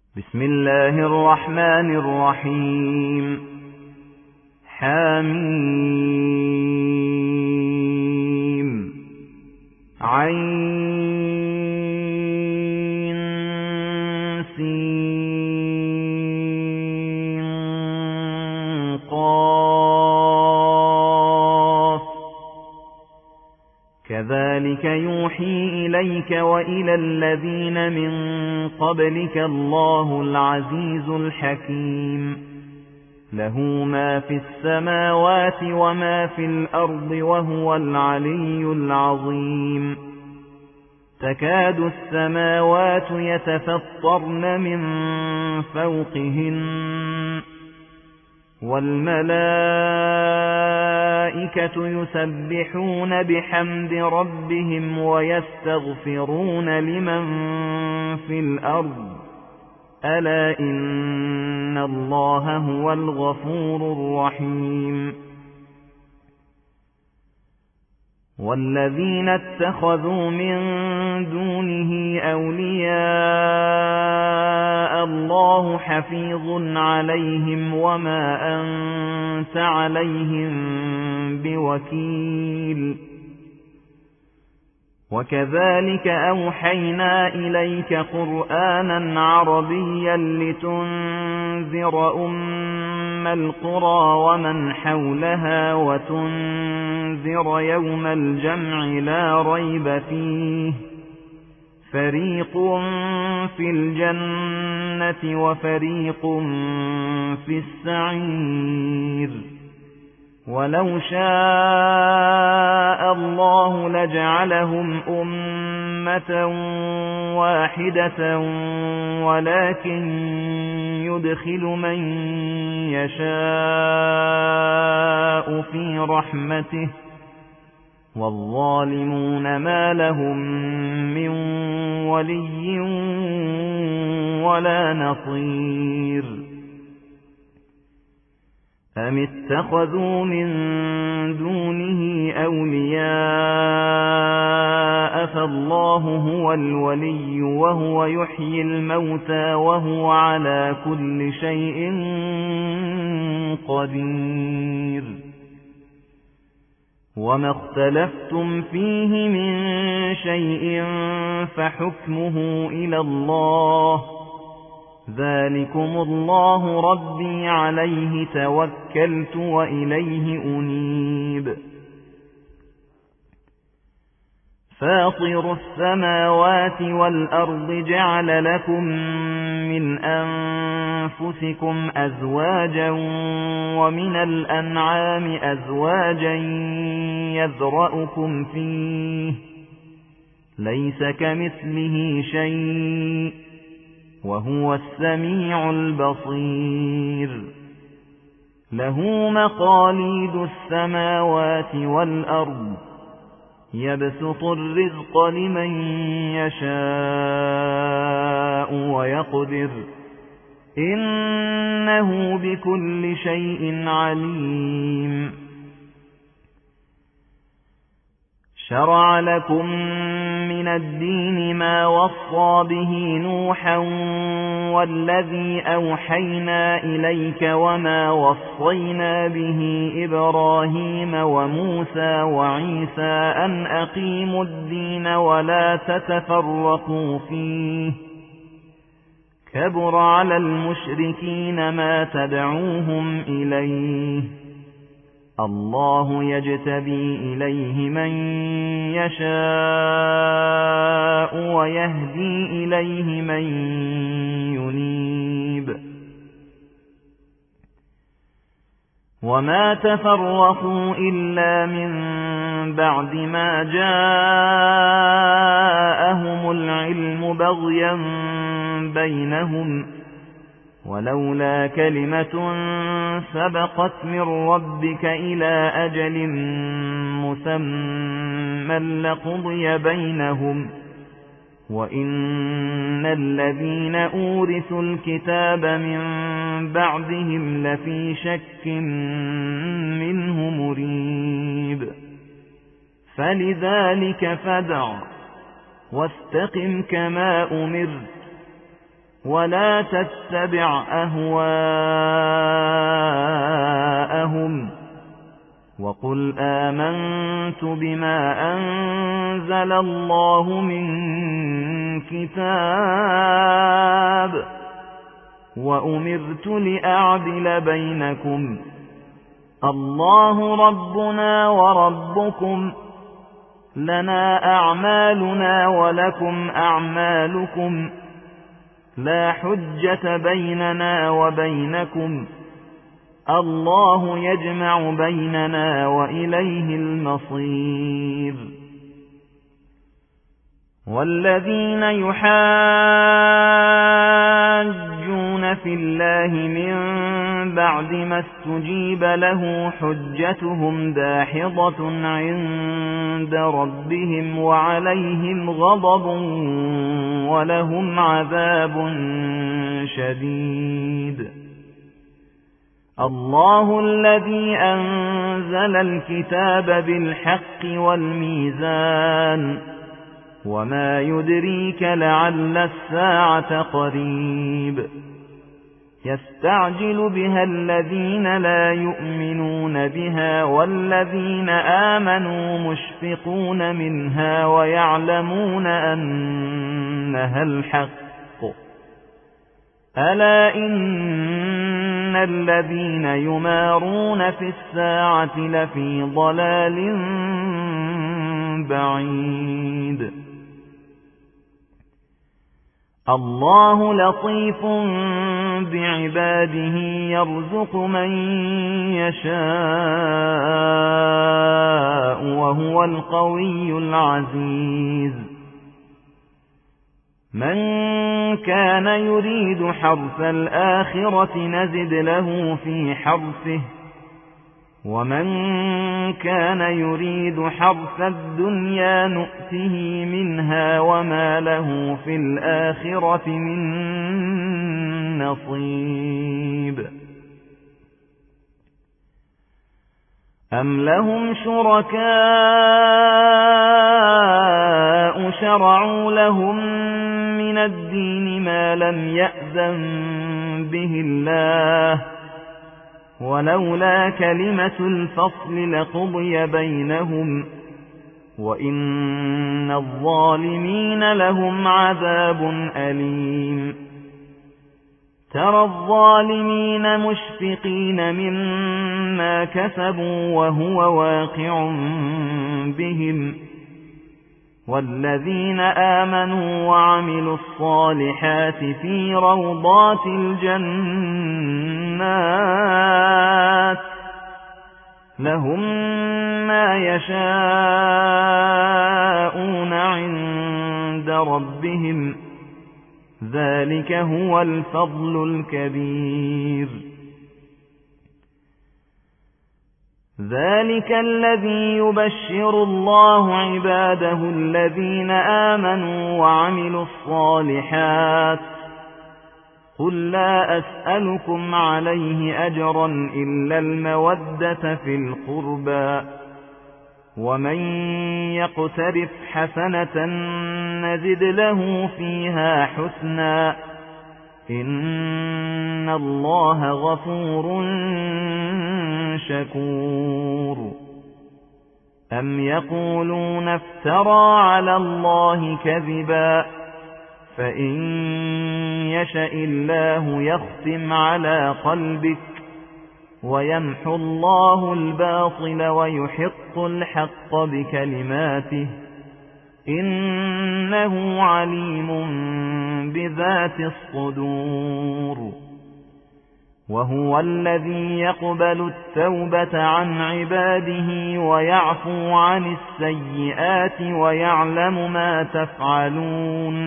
بسم الله الرحمن الرحيم حميم عين سين قاف كذلك يوحي إليك وإلى الذين من قبلك الله العزيز الحكيم له ما في السماوات وما في الأرض وهو العلي العظيم تكاد السماوات يتفطرن من فوقهن والملائكة يسبحون بحمد ربهم ويستغفرون لمن في الأرض ألا إن الله هو الغفور الرحيم والذين اتخذوا من دونه أولياء الله حفيظ عليهم وما أنت عليهم بوكيل وكذلك أوحينا إليك قرآنا عربيا لتنذر أم القرى ومن حولها وتنذر يوم الجمع لا ريب فيه فريق في الجنة وفريق في السعير ولو شاء الله لجعلهم أمة واحدة ولكن يدخل من يشاء في رحمته والظالمون ما لهم من ولي ولا نصير أم اتخذوا من دونه أولياء فالله هو الولي وهو يحيي الموتى وهو على كل شيء قدير وما اختلفتم فيه من شيء فحكمه إلى الله ذلكم الله ربي عليه توكلت وإليه أنيب فاطر السماوات والأرض جعل لكم من أنفسكم أزواجا ومن الأنعام أزواجا يذرأكم فيه ليس كمثله شيء وهو السميع البصير له مقاليد السماوات والأرض يبسط الرزق لمن يشاء ويقدر إنه بكل شيء عليم شرع لكم من الدين ما وصى به نوحا والذي أوحينا إليك وما وصينا به إبراهيم وموسى وعيسى أن أقيموا الدين ولا تتفرقوا فيه كبر على المشركين ما تدعوهم إليه الله يجتبي إليه من يشاء ويهدي إليه من ينيب وما تفرقوا إلا من بعد ما جاءهم العلم بغيا بينهم ولولا كلمة سبقت من ربك إلى أجل مسمى لقضي بينهم وإن الذين أورثوا الكتاب من بعدهم لفي شك منه مريب فلذلك فادع واستقم كما أمرت ولا تتبع أهواءهم وقل آمنت بما أنزل الله من كتاب وأمرت لأعدل بينكم الله ربنا وربكم لنا أعمالنا ولكم أعمالكم لا حجة بيننا وبينكم الله يجمع بيننا وإليه المصير والذين يحاجون في الله من بعد ما استجيب له حجتهم داحضة عند ربهم وعليهم غضب ولهم عذاب شديد الله الذي أنزل الكتاب بالحق والميزان وما يدريك لعل الساعة قريب يستعجل بها الذين لا يؤمنون بها والذين آمنوا مشفقون منها ويعلمون أنها الحق ألا إن الذين يمارون في الساعة لفي ضلال بعيد الله لطيف بعباده يرزق من يشاء وهو القوي العزيز من كان يريد حرث الآخرة نزد له في حرثه ومن كان يريد حرث الدنيا نؤته منها وما له في الآخرة من نصيب أم لهم شركاء شرعوا لهم من الدين ما لم يأذن به الله ولولا كلمة الفصل لقضي بينهم وإن الظالمين لهم عذاب أليم ترى الظالمين مشفقين مما كسبوا وهو واقع بهم والذين آمنوا وعملوا الصالحات في روضات الجنات لهم ما يشاءون عند ربهم ذلك هو الفضل الكبير ذلك الذي يبشر الله عباده الذين آمنوا وعملوا الصالحات قل لا أسألكم عليه أجرا إلا المودة في القربى ومن يقترف حسنة نزد له فيها حسنا إن الله غفور شكور أم يقولون افترى على الله كذبا فإن يشأ الله يختم على قلبك ويمحو الله الباطل ويحق الحق بكلماته إنه عليم بذات الصدور وهو الذي يقبل التوبة عن عباده ويعفو عن السيئات ويعلم ما تفعلون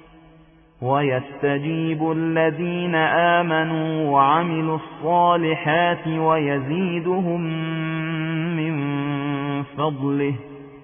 ويستجيب الذين آمنوا وعملوا الصالحات ويزيدهم من فضله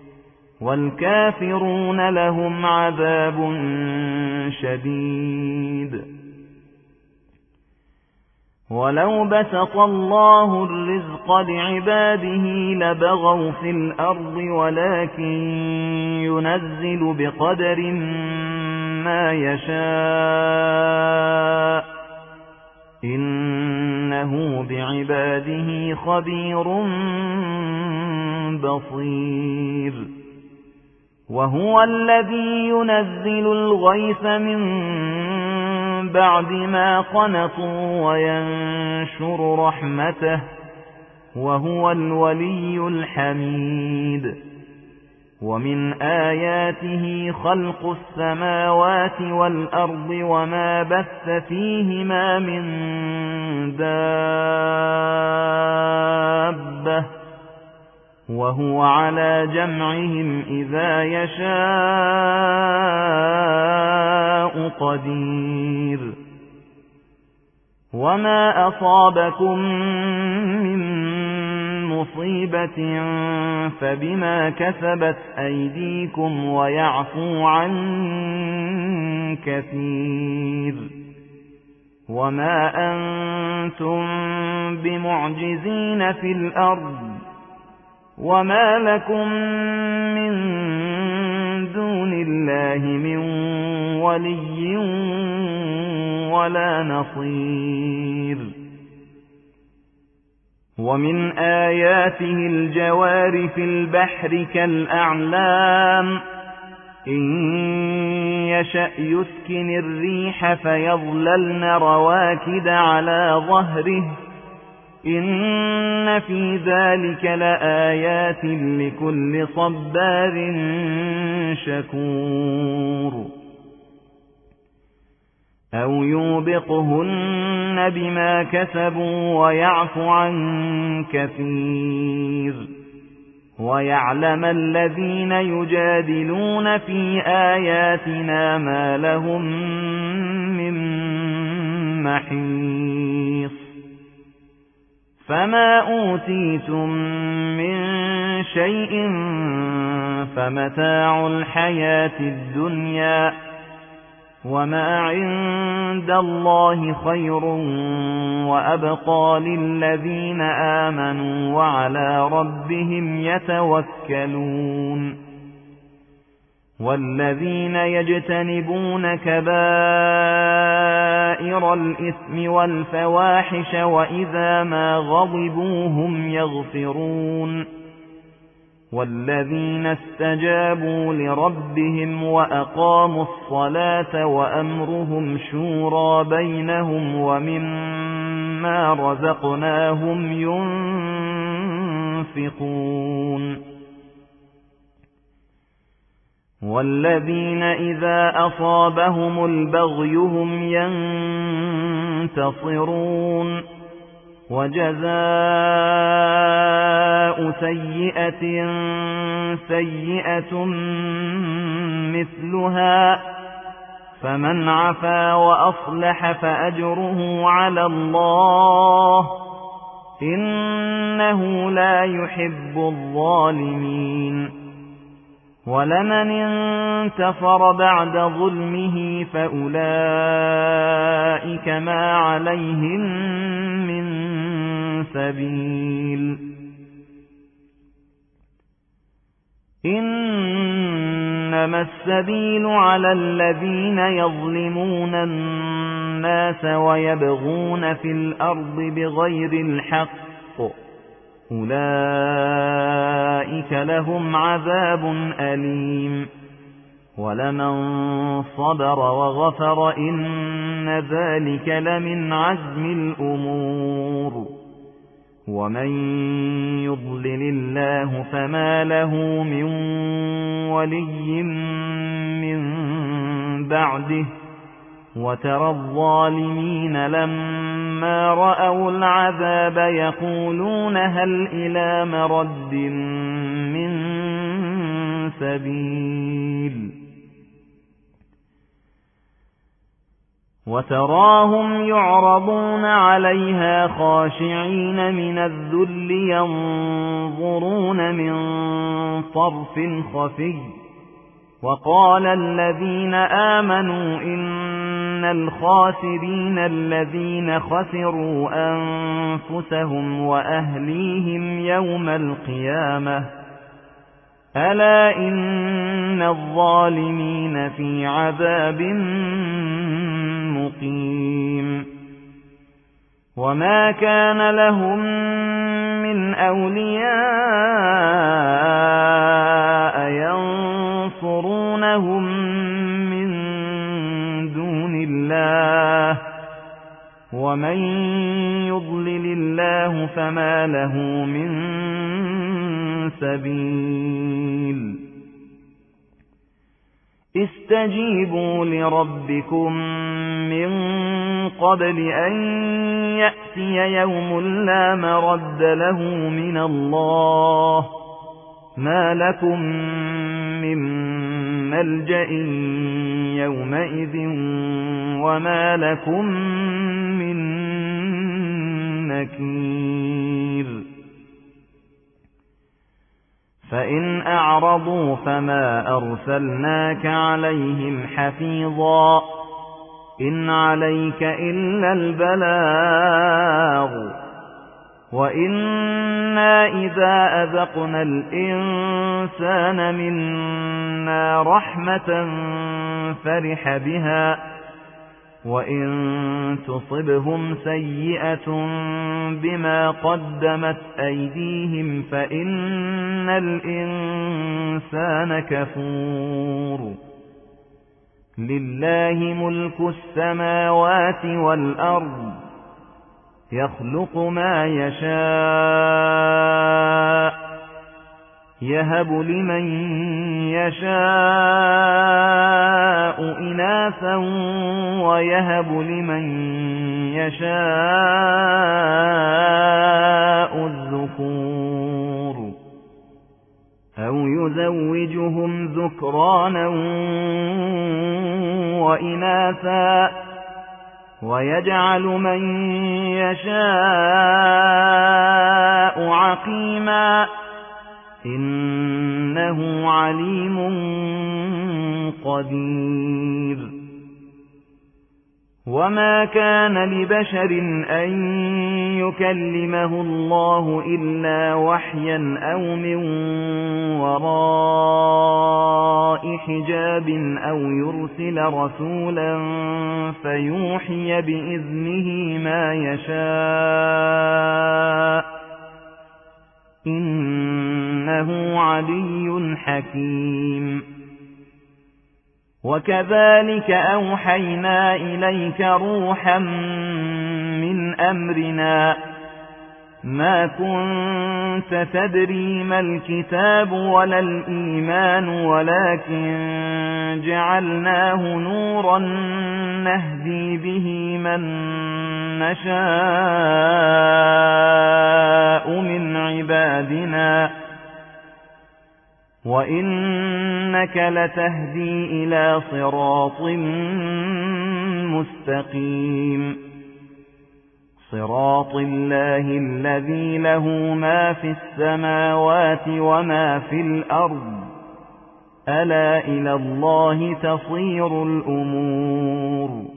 والكافرون لهم عذاب شديد ولو بسط الله الرزق لعباده لبغوا في الأرض ولكن ينزل بقدر ما يشاء عباده خبير بصير وهو الذي ينزل الغيث من بعد ما قنطوا وينشر رحمته وهو الولي الحميد ومن آياته خلق السماوات والأرض وما بث فيهما من دابة وهو على جمعهم إذا يشاء قدير وما أصابكم من مصيبة فبما كسبت أيديكم ويعفو عن كثير وما أنتم بمعجزين في الأرض وما لكم من دون الله من ولي ولا نصير ومن آياته الجوار في البحر كالأعلام إن يشأ يسكن الريح فيظللن رواكد على ظهره إن في ذلك لآيات لكل صبار شكور أو يوبقهن بما كسبوا ويعفو عن كثير ويعلم الذين يجادلون في آياتنا ما لهم من محيص فما أوتيتم من شيء فمتاع الحياة الدنيا وما عند الله خير وأبقى للذين آمنوا وعلى ربهم يتوكلون والذين يجتنبون كبائر الإثم والفواحش وإذا ما غضبوا هم يغفرون والذين استجابوا لربهم وأقاموا الصلاة وأمرهم شورى بينهم ومما رزقناهم ينفقون والذين إذا أصابهم البغي هم ينتصرون وجزاء سيئة سيئة مثلها فمن عفا وأصلح فأجره على الله إنه لا يحب الظالمين ولمن انتصر بعد ظلمه فأولئك ما عليهم من سبيل إنما السبيل على الذين يظلمون الناس ويبغون في الأرض بغير الحق أولئك لهم عذاب أليم ولمن صبر وغفر إن ذلك لمن عزم الأمور ومن يضلل الله فما له من ولي من بعده وترى الظالمين لما رأوا العذاب يقولون هل إلى مرد من سبيل وتراهم يعرضون عليها خاشعين من الذل ينظرون من طرف خفي وقال الذين آمنوا إن الخاسرين الذين خسروا أنفسهم وأهليهم يوم القيامة ألا إن الظالمين في عذاب مقيم وما كان لهم من أولياء ينصرونهم من دون الله ومن يضلل الله فما له من سبيل استجيبوا لربكم من قبل أن يأتي يوم لا مرد له من الله ما لكم من ملجأ يومئذ وما لكم من نكير فإن أعرضوا فما أرسلناك عليهم حفيظا إن عليك إلا البلاغ وإنا إذا أذقنا الإنسان منا رحمة فرح بها وإن تصبهم سيئة بما قدمت أيديهم فإن الإنسان كفور لله ملك السماوات والأرض يخلق ما يشاء يهب لمن يشاء إناثا ويهب لمن يشاء الذكور أو يزوجهم ذكرانا وإناثا ويجعل من يشاء عقيما إنه عليم قدير وما كان لبشر أن يكلمه الله إلا وحيا أو من وراء حجاب أو يرسل رسولا فيوحي بإذنه ما يشاء إنه علي حكيم وكذلك أوحينا إليك روحا من أمرنا ما كنت تدري ما الكتاب ولا الإيمان ولكن جعلناه نورا نهدي به من نشاء من عبادنا وإنك لتهدي إلى صراط مستقيم صراط الله الذي له ما في السماوات وما في الأرض ألا إلى الله تصير الأمور